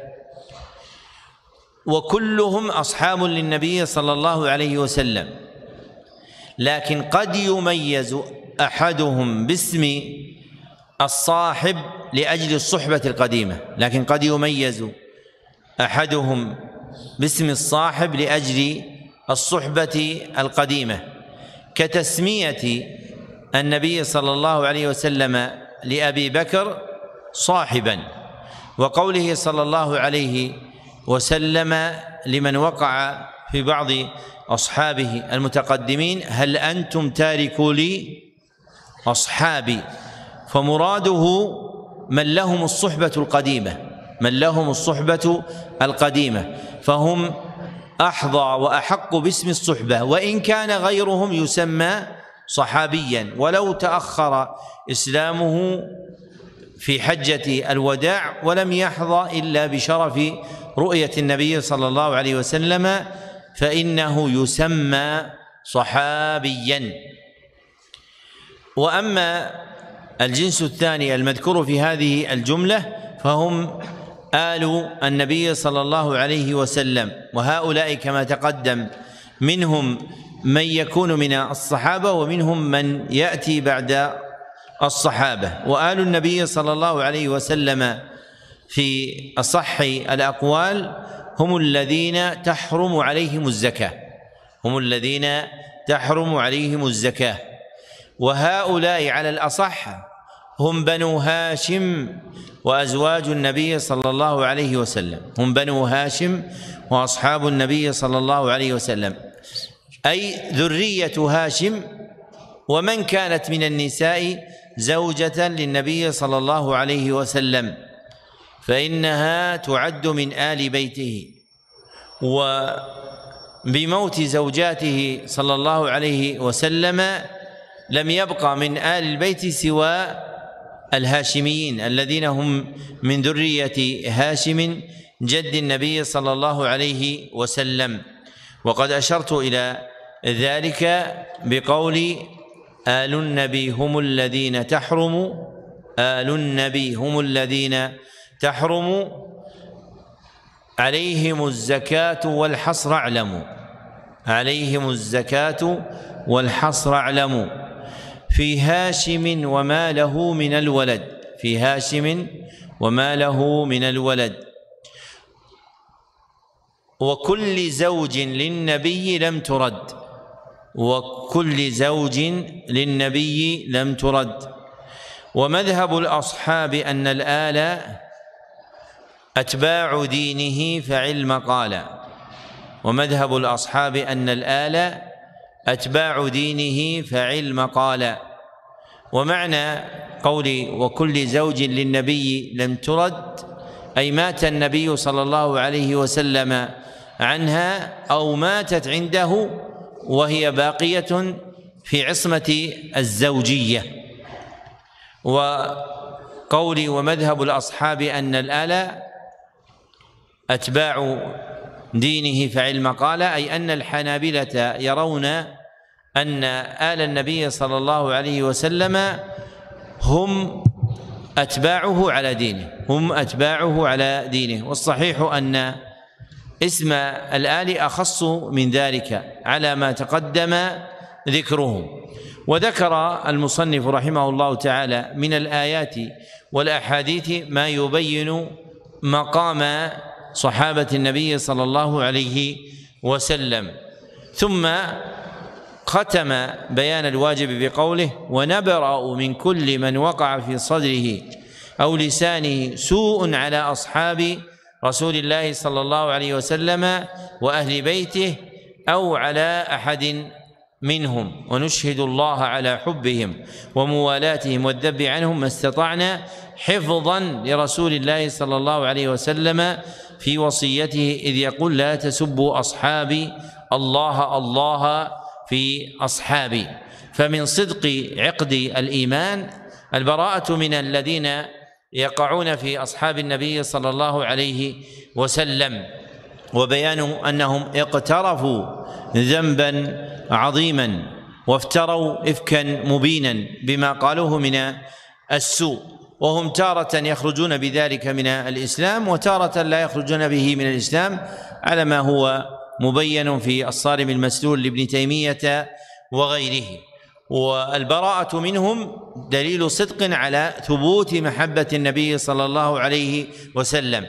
وكلهم أصحاب للنبي صلى الله عليه وسلم، لكن قد يميز أحدهم باسم الصاحب لأجل الصحبة القديمة لكن قد يميز أحدهم باسم الصاحب لأجل الصحبة القديمة، كتسمية النبي صلى الله عليه وسلم لأبي بكر صاحبا، وقوله صلى الله عليه وسلم لمن وقع في بعض أصحابه المتقدمين: هل أنتم تاركوا لي أصحابي؟ فمراده من لهم الصحبة القديمة من لهم الصحبة القديمة فهم أحظى وأحق باسم الصحبة، وإن كان غيرهم يسمى صحابيا ولو تأخر إسلامه في حجة الوداع ولم يحظى إلا بشرف رؤية النبي صلى الله عليه وسلم فإنه يسمى صحابيا. وأما الجنس الثاني المذكور في هذه الجملة فهم آل النبي صلى الله عليه وسلم، وهؤلاء كما تقدم منهم من يكون من الصحابة ومنهم من يأتي بعد الصحابة. وآل النبي صلى الله عليه وسلم في أصح الأقوال هم الذين تحرم عليهم الزكاة هم الذين تحرم عليهم الزكاة وهؤلاء على الأصح هم بنو هاشم وأزواج النبي صلى الله عليه وسلم هم بنو هاشم وأصحاب النبي صلى الله عليه وسلم، أي ذرية هاشم، ومن كانت من النساء زوجة للنبي صلى الله عليه وسلم فإنها تعد من آل بيته. وبموت زوجاته صلى الله عليه وسلم لم يبقى من آل البيت سوى الهاشميين الذين هم من ذرية هاشم جد النبي صلى الله عليه وسلم. وقد أشرت إلى ذلك بقول آل النبي هم الذين تحرم آل النبي هم الذين تحرم عليهم الزكاة والحصر اعلموا عليهم الزكاة والحصر اعلموا في هاشم وما له من الولد في هاشم وما له من الولد وكل زوج للنبي لم ترد وكل زوج للنبي لم ترد. ومذهب الأصحاب أن الآل أتباع دينه فعل مقالا ومذهب الأصحاب أن الآل أتباع دينه فعل مقالا ومعنى قولي وكل زوج للنبي لم ترد أي مات النبي صلى الله عليه وسلم عنها أو ماتت عنده وهي باقية في عصمة الزوجية. وقولي ومذهب الأصحاب أن الآل أتباع دينه فعل مقالة، أي أن الحنابلة يرون أن آل النبي صلى الله عليه وسلم هم أتباعه على دينه هم أتباعه على دينه والصحيح أن اسم الآل أخص من ذلك على ما تقدم ذكره. وذكر المصنف رحمه الله تعالى من الآيات والأحاديث ما يبين مقام صحابة النبي صلى الله عليه وسلم، ثم ختم بيان الواجب بقوله ونبرأ من كل من وقع في صدره أو لسانه سوء على أصحاب رسول الله صلى الله عليه وسلم وأهل بيته أو على أحد منهم، ونشهد الله على حبهم وموالاتهم والذب عنهم ما استطعنا حفظا لرسول الله صلى الله عليه وسلم في وصيته إذ يقول لا تسبوا أصحابي الله الله في أصحابي. فمن صدق عقد الإيمان البراءة من الذين يقعون في أصحاب النبي صلى الله عليه وسلم، وبيان أنهم اقترفوا ذنبا عظيما وافتروا إفكا مبينا بما قالوه من السوء، وهم تارة يخرجون بذلك من الإسلام وتارة لا يخرجون به من الإسلام على ما هو مبين في الصارم المسلول لابن تيمية وغيره. والبراءة منهم دليل صدق على ثبوت محبة النبي صلى الله عليه وسلم،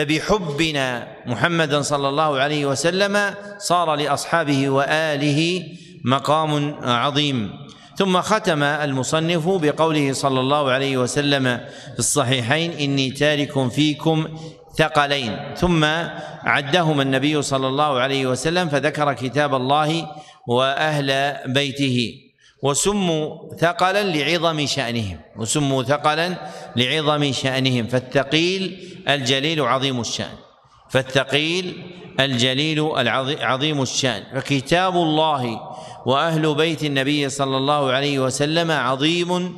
فبحبنا محمدا صلى الله عليه وسلم صار لأصحابه وآله مقام عظيم. ثم ختم المصنف بقوله صلى الله عليه وسلم في الصحيحين إني تارك فيكم ثقلين، ثم عدهما النبي صلى الله عليه وسلم فذكر كتاب الله وأهل بيته، وسموا ثقلا لعظم شأنهم وسموا ثقلا لعظم شأنهم فالثقيل الجليل عظيم الشأن فالثقيل الجليل عظيم الشأن فكتاب الله وأهل بيت النبي صلى الله عليه وسلم عظيم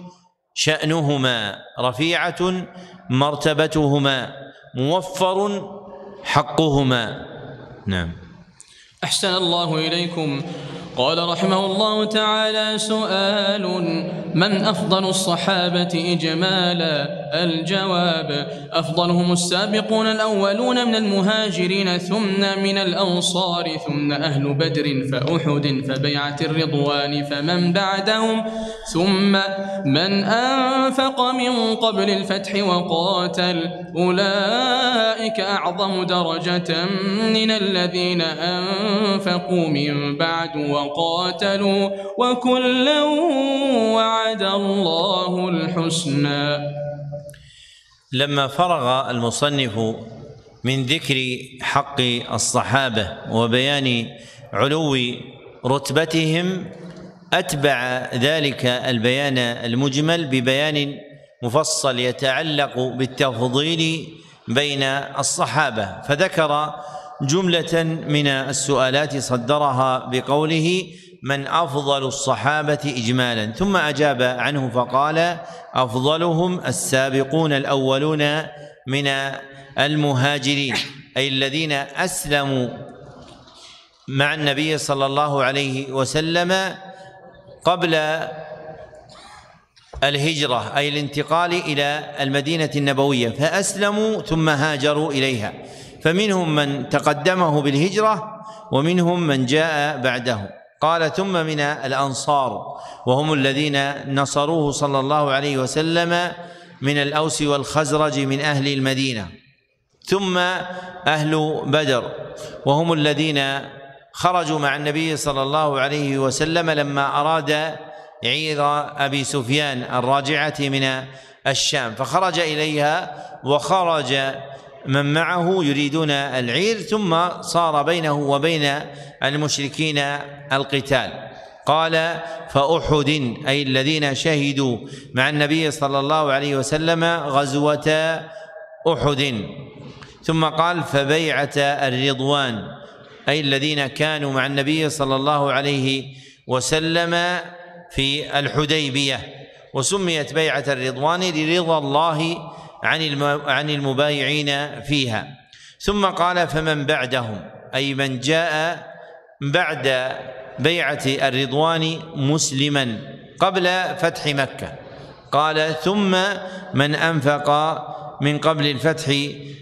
شأنهما رفيعة مرتبتهما موفر حقهما. نعم. أحسن الله إليكم. قال رحمه الله تعالى سؤال من أفضل الصحابة إجمالا؟ الجواب أفضلهم السابقون الأولون من المهاجرين ثم من الأنصار ثم أهل بدر فأحد فبيعة الرضوان فمن بعدهم ثم من أنفق من قبل الفتح وقاتل أولئك أعظم درجة من الذين أنفقوا من بعد وقاتلوا وكلا وعد الله الحسنى. لما فرغ المصنف من ذكر حق الصحابة وبيان علو رتبتهم أتبع ذلك البيان المجمل ببيان مفصل يتعلق بالتفضيل بين الصحابة، فذكر جملة من السؤالات صدرها بقوله من أفضل الصحابة إجمالا، ثم أجاب عنه فقال أفضلهم السابقون الأولون من المهاجرين أي الذين أسلموا مع النبي صلى الله عليه وسلم قبل الهجرة أي الانتقال إلى المدينة النبوية فأسلموا ثم هاجروا إليها، فمنهم من تقدمه بالهجرة ومنهم من جاء بعده. قال ثم من الأنصار وهم الذين نصروه صلى الله عليه وسلم من الأوس والخزرج من أهل المدينة، ثم أهل بدر وهم الذين خرجوا مع النبي صلى الله عليه وسلم لما أراد عير أبي سفيان الراجعة من الشام فخرج إليها وخرج من معه يريدون العير، ثم صار بينه وبين المشركين القتال. قال فأحد أي الذين شهدوا مع النبي صلى الله عليه وسلم غزوة أحد. ثم قال فبيعة الرضوان أي الذين كانوا مع النبي صلى الله عليه وسلم في الحديبية، وسميت بيعة الرضوان لرضا الله عن المبايعين فيها. ثم قال فمن بعدهم أي من جاء بعد بيعة الرضوان مسلما قبل فتح مكة. قال ثم من أنفق من قبل الفتح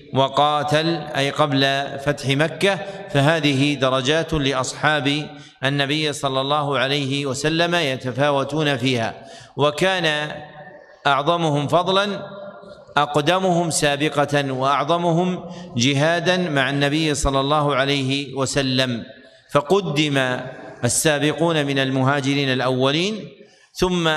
وقاتل أي قبل فتح مكة، فهذه درجات لأصحاب النبي صلى الله عليه وسلم يتفاوتون فيها، وكان أعظمهم فضلا أقدمهم سابقة وأعظمهم جهادا مع النبي صلى الله عليه وسلم، فقدم السابقون من المهاجرين الأولين، ثم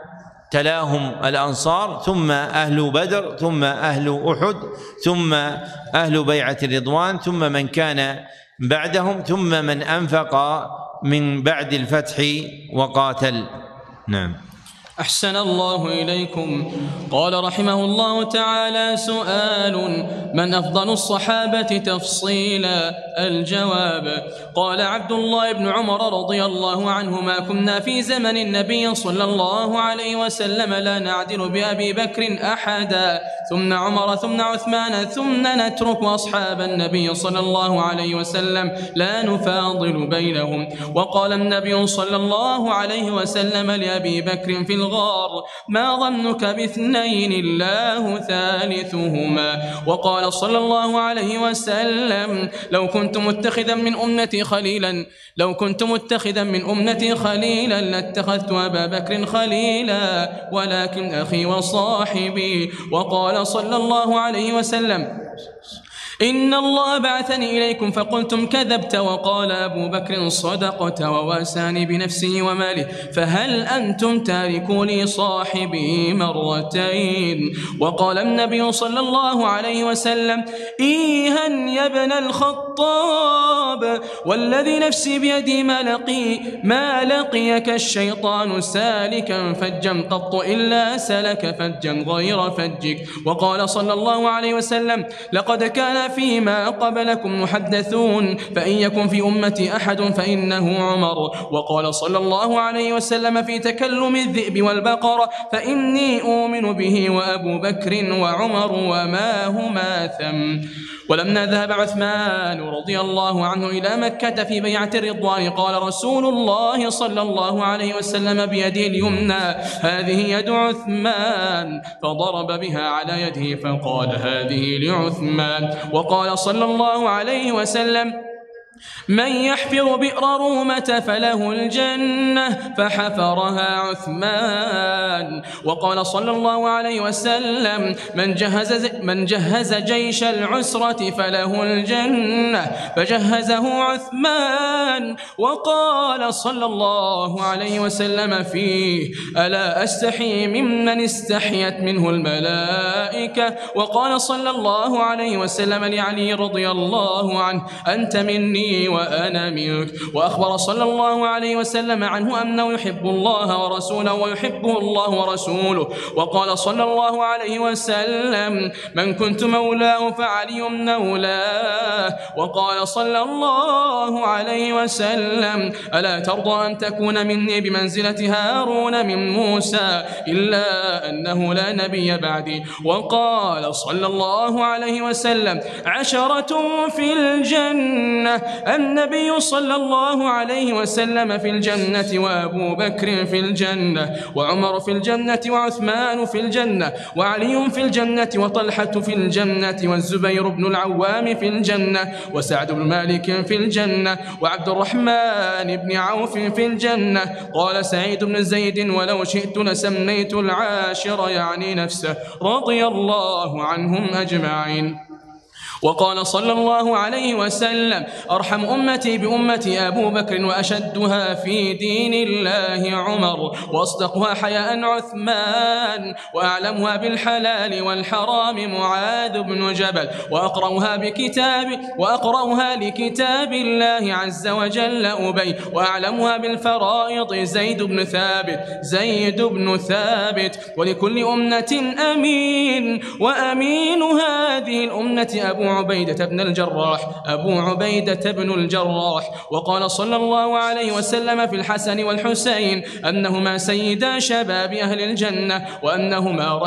تلاهم الأنصار، ثم أهل بدر، ثم أهل أحد، ثم أهل بيعة الرضوان، ثم من كان بعدهم، ثم من أنفق من بعد الفتح وقاتل. نعم. أحسن الله إليكم. قال رحمه الله تعالى: سؤال: من أفضل الصحابة تفصيلا؟ الجواب: قال عبد الله بن عمر رضي الله عنهما: كنا في زمن النبي صلى الله عليه وسلم لا نعدل بأبي بكر أحدا، ثم عمر، ثم عثمان، ثم نترك أصحاب النبي صلى الله عليه وسلم لا نفاضل بينهم. وقال النبي صلى الله عليه وسلم لأبي بكر في الغار: ما ظنك باثنين الله ثالثهما. وقال صلى الله عليه وسلم: لو كنت متخذا من أمتي خليلا لو كنت متخذا من أمتي خليلا لاتخذت أبا بكر خليلا، ولكن أخي وصاحبي. وقال صلى الله عليه وسلم: إن الله بعثني إليكم فقلتم كذبت. وقال أبو بكر: صدقت، وواساني بنفسه وماله، فهل أنتم تاركوا لي صاحبي مرتين؟ وقال النبي صلى الله عليه وسلم: إيها يا ابن الخطاب، والذي نفسي بيدي ما لقي ما لقيك الشيطان سالكا فجا قط إلا سلك فجا غير فجك. وقال صلى الله عليه وسلم: لقد كان فيما قبلكم محدثون، فإن يكن في أمتي أحد فإنه عمر. وقال صلى الله عليه وسلم في تكلم الذئب والبقرة: فإني أؤمن به وأبو بكر وعمر وما هما ثم. ولما ذهب عثمان رضي الله عنه إلى مكة في بيعة الرضوان قال رسول الله صلى الله عليه وسلم بيده اليمنى: هذه يد عثمان، فضرب بها على يده فقال: هذه لعثمان. وقال صلى الله عليه وسلم: من يحفر بئر رومة فله الجنة، فحفرها عثمان. وقال صلى الله عليه وسلم: من جهز, من جهز جيش العسرة فله الجنة، فجهزه عثمان. وقال صلى الله عليه وسلم فيه: ألا أستحي ممن استحيت منه الملائكة. وقال صلى الله عليه وسلم لعلي رضي الله عنه: أنت مني وأنا منك. وأخبر صلى الله عليه وسلم عنه أنه يحب الله ورسوله ويحبه الله ورسوله. وقال صلى الله عليه وسلم: من كنت مولاه فعلي مولاه. وقال صلى الله عليه وسلم: ألا ترضى أن تكون مني بمنزلة هارون من موسى، إلا أنه لا نبي بعدي. وقال صلى الله عليه وسلم: عشرة في الجنة: النبي صلى الله عليه وسلم في الجنة، وأبو بكر في الجنة، وعمر في الجنة، وعثمان في الجنة، وعلي في الجنة، وطلحة في الجنة، والزبير بن العوام في الجنة، وسعد بن مالك في الجنة، وعبد الرحمن بن عوف في الجنة. قال سعيد بن زيد: ولو شئت لسميت العاشر يعني نفسه، رضي الله عنهم أجمعين. وقال صلى الله عليه وسلم: أرحم أمتي بأمتي أبو بكر، وأشدها في دين الله عمر، وأصدقها حياء عثمان، وأعلمها بالحلال والحرام معاذ بن جبل، وأقرأها بكتاب وأقرأها لكتاب الله عز وجل أبي، وأعلمها بالفرائض زيد بن ثابت زيد بن ثابت ولكل أمة أمين، وأمين هذه الأمة أبو عبيدة بن الجراح أبو عبيدة بن الجراح. وقال صلى الله عليه وسلم في الحسن والحسين أنهما سيدا شباب أهل الجنة، وأنهما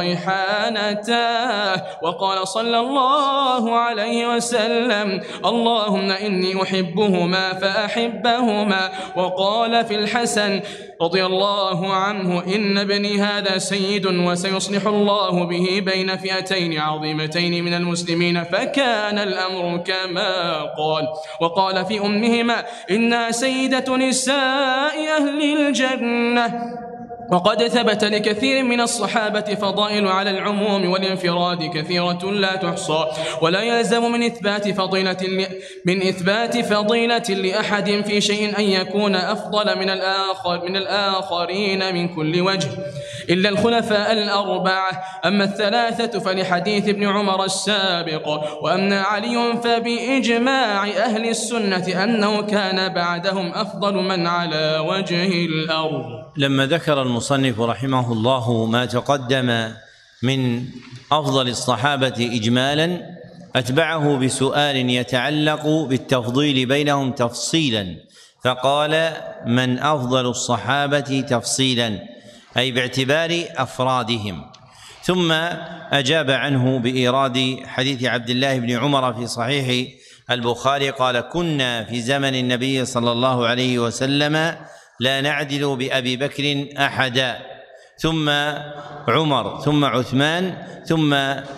ريحانتاه. وقال صلى الله عليه وسلم: اللهم إني أحبهما فأحبهما. وقال في الحسن رضي الله عنه: إن ابني هذا سيد وسيصلح الله به بين فئتين عظيمتين من المسلمين، فكان الأمر كما قال. وقال في أمهما: إنها سيدة نساء أهل الجنة. وقد ثبت لكثير من الصحابة فضائل على العموم والانفراد كثيرة لا تحصى، ولا يلزم من إثبات فضيلة من إثبات فضيلة لأحد في شيء أن يكون أفضل من الآخر من الآخرين من كل وجه إلا الخلفاء الأربعة. أما الثلاثة فلحديث ابن عمر السابق. وأما علي فبإجماع أهل السنة أنه كان بعدهم أفضل من على وجه الأرض. لما ذكر المصنف رحمه الله ما تقدم من أفضل الصحابة إجمالا، أتبعه بسؤال يتعلق بالتفضيل بينهم تفصيلا، فقال: من أفضل الصحابة تفصيلا، أي باعتبار أفرادهم. ثم أجاب عنه بإيراد حديث عبد الله بن عمر في صحيح البخاري قال: كنا في زمن النبي صلى الله عليه وسلم لا نعدل بأبي بكر أحدا، ثم عمر، ثم عثمان، ثم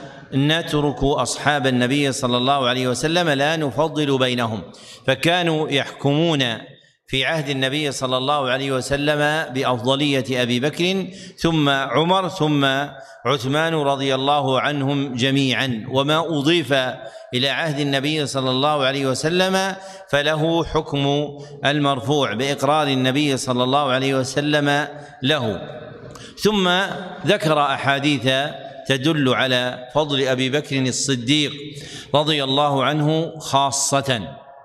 نترك أصحاب النبي صلى الله عليه وسلم لا نفضل بينهم. فكانوا يحكمون في عهد النبي صلى الله عليه وسلم بأفضلية أبي بكر، ثم عمر، ثم عثمان رضي الله عنهم جميعا. وما أضيف إلى عهد النبي صلى الله عليه وسلم فله حكم المرفوع بإقرار النبي صلى الله عليه وسلم له. ثم ذكر أحاديث تدل على فضل أبي بكر الصديق رضي الله عنه خاصة،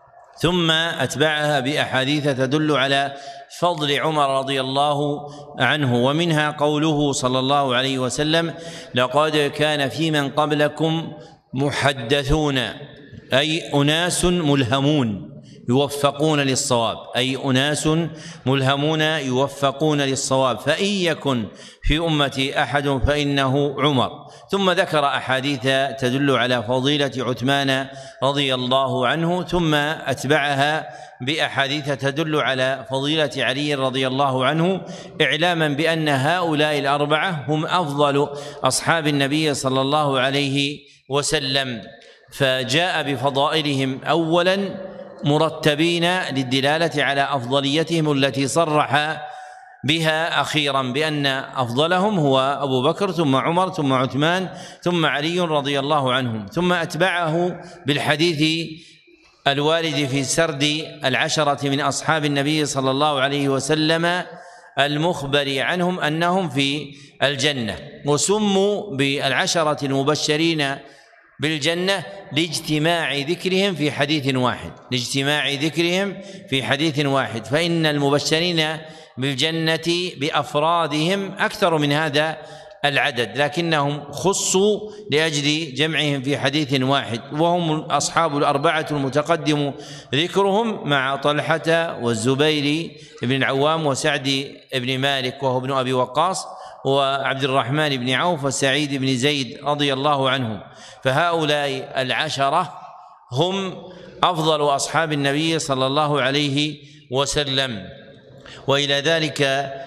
ثم أتبعها بأحاديث تدل على فضل عمر رضي الله عنه، ومنها قوله صلى الله عليه وسلم: لقد كان في من قبلكم محدثون، أي أناس ملهمون يوفقون للصواب، أي أناس ملهمون يوفقون للصواب، فإن يكن في أمتي أحد فإنه عمر. ثم ذكر أحاديث تدل على فضيلة عثمان رضي الله عنه، ثم أتبعها بأحاديث تدل على فضيلة علي رضي الله عنه، إعلاما بأن هؤلاء الأربعة هم أفضل أصحاب النبي صلى الله عليه وسلم، فجاء بفضائلهم أولا مرتبين للدلالة على أفضليتهم التي صرح بها أخيرا بأن أفضلهم هو أبو بكر، ثم عمر، ثم عثمان، ثم علي رضي الله عنهم. ثم أتبعه بالحديث الوارد في سرد العشرة من أصحاب النبي صلى الله عليه وسلم المخبر عنهم أنهم في الجنة، وسموا بالعشرة المبشرين بالجنة لاجتماع ذكرهم في حديث واحد لاجتماع ذكرهم في حديث واحد فإن المبشرين بالجنة بأفرادهم أكثر من هذا العدد، لكنهم خصوا لأجل جمعهم في حديث واحد، وهم أصحاب الأربعة المتقدم ذكرهم مع طلحة والزبير بن العوام وسعد بن مالك وهو ابن أبي وقاص وعبد الرحمن بن عوف وسعيد بن زيد رضي الله عنهم. فهؤلاء العشرة هم أفضل أصحاب النبي صلى الله عليه وسلم. وإلى ذلك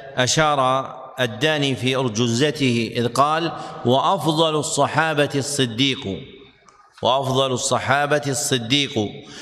أشار الداني في أرجزته إذ قال: وأفضل الصحابة الصديق وأفضل الصحابة الصديق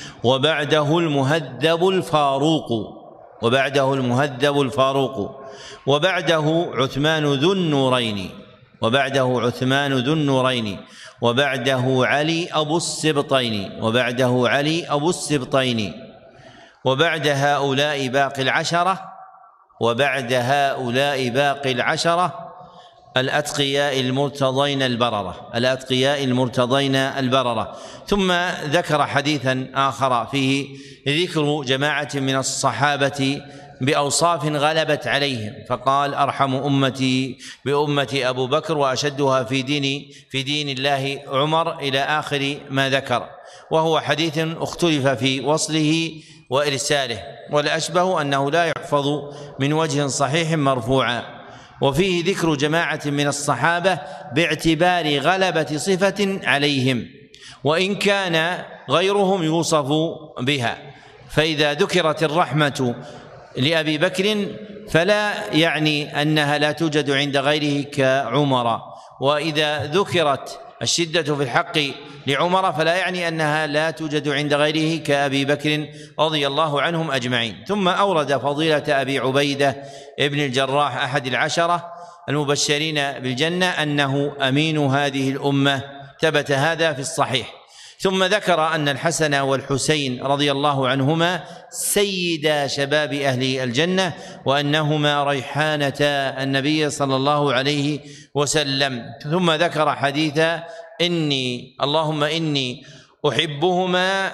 وبعده المهذب الفاروق وبعده المهذب الفاروق وبعده عثمان ذو النورين وبعده عثمان ذو النورين وبعده علي أبو السبطين وبعده علي أبو السبطين وبعد هؤلاء باقي العشرة وبعد هؤلاء باقي العشرة الأتقياء المرتضين البررة الأتقياء المرتضين البررة. ثم ذكر حديثا آخر فيه ذكر جماعة من الصحابة بأوصاف غلبت عليهم، فقال: أرحم أمتي بأمتي أبو بكر وأشدها في دين في دين الله عمر، إلى آخر ما ذكر. وهو حديث اختلف في وصله وإرساله، والأشبه أنه لا يحفظ من وجه صحيح مرفوعا. وفيه ذكر جماعة من الصحابة باعتبار غلبة صفة عليهم، وإن كان غيرهم يوصف بها. فإذا ذكرت الرحمة لأبي بكر فلا يعني أنها لا توجد عند غيره كعمر، وإذا ذكرت الشدة في الحق لعمر فلا يعني أنها لا توجد عند غيره كأبي بكر رضي الله عنهم أجمعين. ثم أورد فضيلة أبي عبيدة ابن الجراح أحد العشرة المبشرين بالجنة أنه أمين هذه الأمة، ثبت هذا في الصحيح. ثم ذكر أن الحسن والحسين رضي الله عنهما سيدا شباب أهل الجنة، وأنهما ريحانتا النبي صلى الله عليه وسلم. ثم ذكر حديث إني اللهم إني أحبهما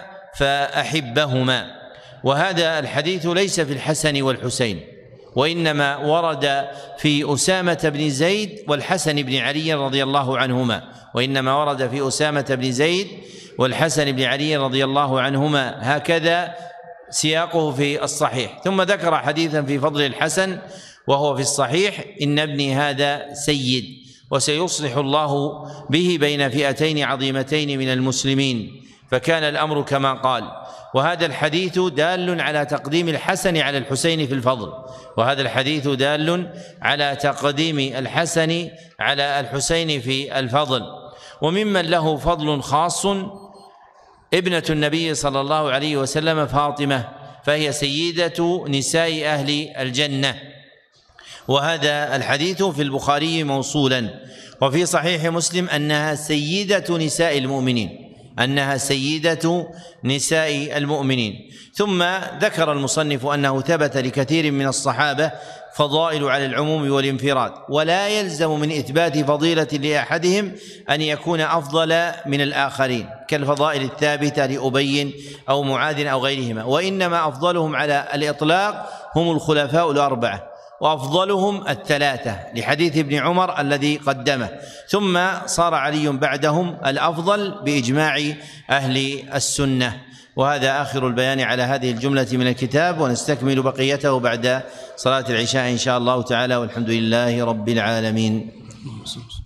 فأحبهما، وهذا الحديث ليس في الحسن والحسين، وإنما ورد في أسامة بن زيد والحسن بن علي رضي الله عنهما وإنما ورد في أسامة بن زيد والحسن بن علي رضي الله عنهما، هكذا سياقه في الصحيح. ثم ذكر حديثا في فضل الحسن وهو في الصحيح: إن ابني هذا سيد وسيصلح الله به بين فئتين عظيمتين من المسلمين، فكان الأمر كما قال. وهذا الحديث دال على تقديم الحسن على الحسين في الفضل وهذا الحديث دال على تقديم الحسن على الحسين في الفضل. وممن له فضل خاص ابنة النبي صلى الله عليه وسلم فاطمة، فهي سيدة نساء أهل الجنة، وهذا الحديث في البخاري موصولا. وفي صحيح مسلم أنها سيدة نساء المؤمنين أنها سيدة نساء المؤمنين. ثم ذكر المصنف أنه ثبت لكثير من الصحابة فضائل على العموم والانفراد، ولا يلزم من إثبات فضيلة لأحدهم أن يكون أفضل من الآخرين كالفضائل الثابتة لأبي أو معاذ أو غيرهما، وإنما أفضلهم على الإطلاق هم الخلفاء الأربعة، وأفضلهم الثلاثة لحديث ابن عمر الذي قدمه. ثم صار علي بعدهم الأفضل بإجماع أهل السنة. وهذا آخر البيان على هذه الجملة من الكتاب، ونستكمل بقيته بعد صلاة العشاء إن شاء الله تعالى، والحمد لله رب العالمين.